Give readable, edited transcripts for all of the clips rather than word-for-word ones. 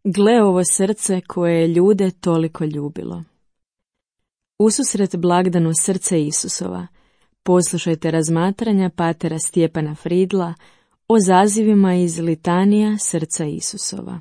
Gle ovo srce koje je ljude toliko ljubilo. Ususret blagdanu srce Isusova, poslušajte razmatranja patera Stjepana Fridla o zazivima iz litanija srca Isusova.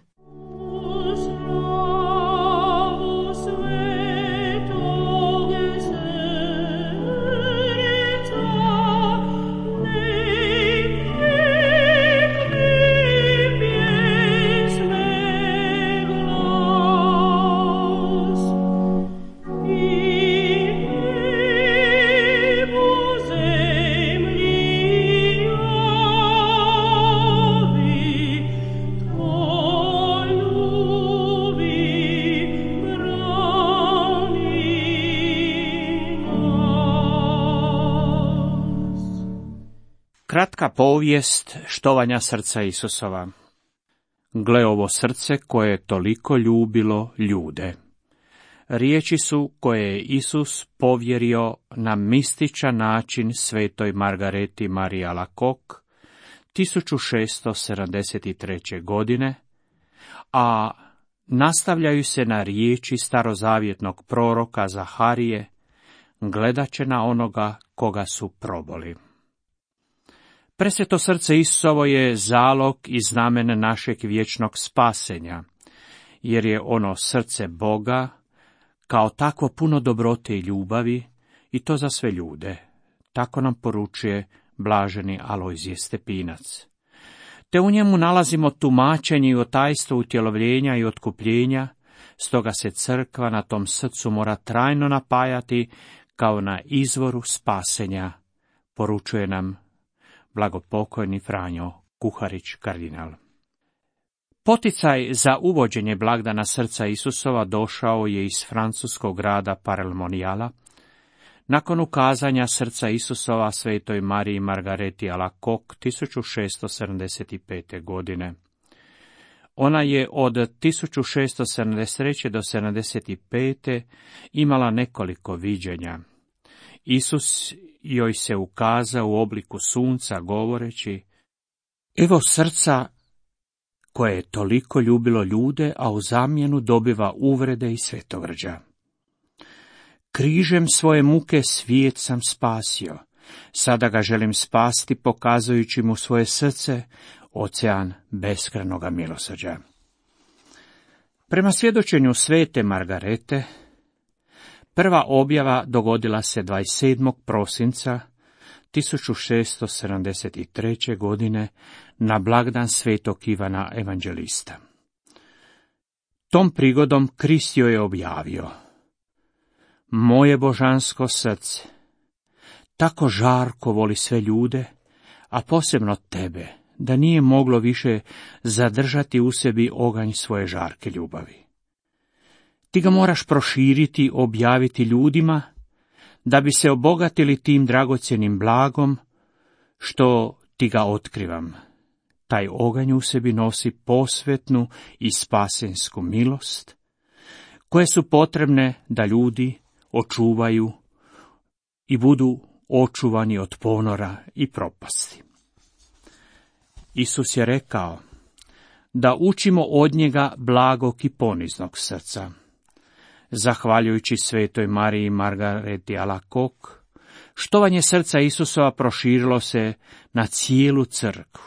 Kratka povijest štovanja srca Isusova. Gle ovo srce koje je toliko ljubilo ljude. Riječi su koje je Isus povjerio na mističan način svetoj Margareti Marie Alacoque 1673. godine, a nastavljaju se na riječi starozavjetnog proroka Zaharije: gledat će na onoga koga su proboli. Presveto srce Isusovo je zalog i znamen našeg vječnog spasenja, jer je ono srce Boga, kao takvo puno dobrote i ljubavi, i to za sve ljude. Tako nam poručuje blaženi Alojzije Stepinac. Te u njemu nalazimo tumačenje i o tajstvu utjelovljenja i otkupljenja, stoga se crkva na tom srcu mora trajno napajati kao na izvoru spasenja, poručuje nam blagopokojni Franjo Kuharić kardinal. Poticaj za uvođenje blagdana srca Isusova došao je iz francuskog grada Parelmonijala, nakon ukazanja srca Isusova svetoj Mariji Margareti Alacoque 1675. godine. Ona je od 1673. do 75. imala nekoliko viđenja. Isus joj se ukazao u obliku sunca govoreći: evo srca koje je toliko ljubilo ljude, a u zamjenu dobiva uvrede i svetovrđa. Križem svoje muke svijet sam spasio, sada ga želim spasti pokazujući mu svoje srce, ocean beskrajnoga milosrđa. Prema svjedočenju svete Margarete, prva objava dogodila se 27. prosinca 1673. godine na blagdan svetog Ivana Evanđelista. Tom prigodom Krist joj je objavio: moje božansko srce tako žarko voli sve ljude, a posebno tebe, da nije moglo više zadržati u sebi oganj svoje žarke ljubavi. Ti ga moraš proširiti, objaviti ljudima, da bi se obogatili tim dragocjenim blagom, što ti ga otkrivam. Taj oganj u sebi nosi posvetnu i spasensku milost, koje su potrebne da ljudi očuvaju i budu očuvani od ponora i propasti. Isus je rekao da učimo od njega blagog i poniznog srca. Zahvaljujući svetoj Mariji Margareti Alacoque, štovanje srca Isusova proširilo se na cijelu crkvu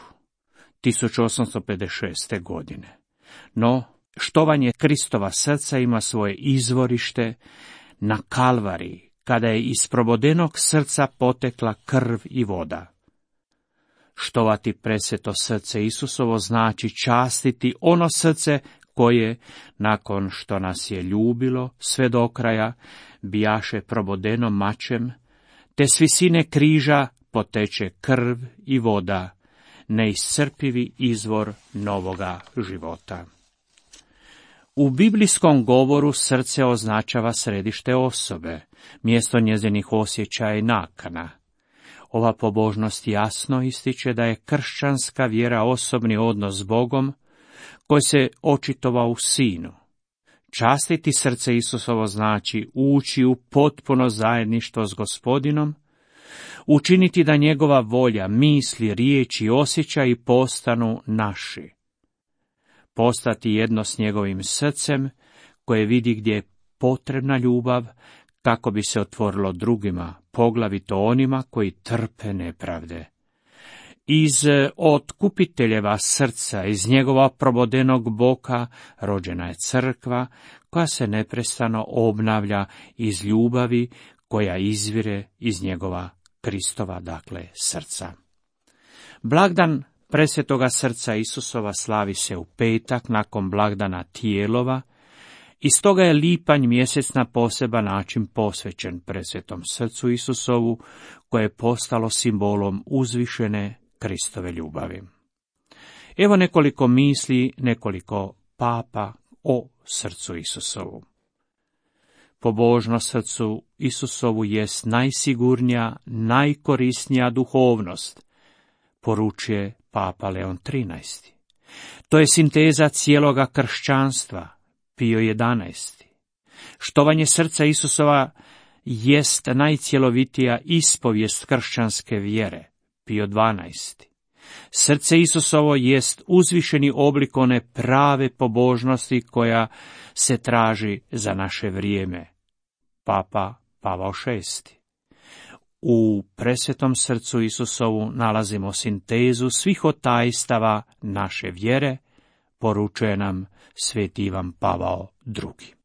1856. godine. No, štovanje Kristova srca ima svoje izvorište na Kalvariji, kada je iz probodenog srca potekla krv i voda. Štovati presveto srce Isusovo znači častiti ono srce koje, nakon što nas je ljubilo sve do kraja, bijaše probodeno mačem, te s visine križa poteče krv i voda, neiscrpivi izvor novoga života. U biblijskom govoru srce označava središte osobe, mjesto njezinih osjećaja i nakana. Ova pobožnost jasno ističe da je kršćanska vjera osobni odnos s Bogom, koji se očitovao u Sinu. Častiti srce Isusovo znači ući u potpuno zajedništvo s Gospodinom, učiniti da njegova volja, misli, riječi i osjećaji postanu naši. postati jedno s njegovim srcem, koje vidi gdje je potrebna ljubav, kako bi se otvorilo drugima, poglavito onima koji trpe nepravde. Iz otkupiteljeva srca, iz njegova probodenog boka, rođena je crkva, koja se neprestano obnavlja iz ljubavi, koja izvire iz njegova Kristova, dakle, srca. Blagdan presvetoga srca Isusova slavi se u petak nakon blagdana Tijelova, i stoga je lipanj mjesec na poseban način posvećen presvetom srcu Isusovu, koje je postalo simbolom uzvišene Kristove ljubavi. Evo nekoliko misli, nekoliko papa o srcu Isusovu. Pobožnost srcu Isusovu jest najsigurnija, najkorisnija duhovnost, poručuje papa Leon XIII. To je sinteza cijeloga kršćanstva, Pio XI. Štovanje srca Isusova jest najcjelovitija ispovijest kršćanske vjere, Pio XII. Srce Isusovo jest uzvišeni oblik one prave pobožnosti koja se traži za naše vrijeme, papa Pavao VI. U presvetom srcu Isusovu nalazimo sintezu svih otajstava naše vjere, poručuje nam sveti Ivan Pavao II.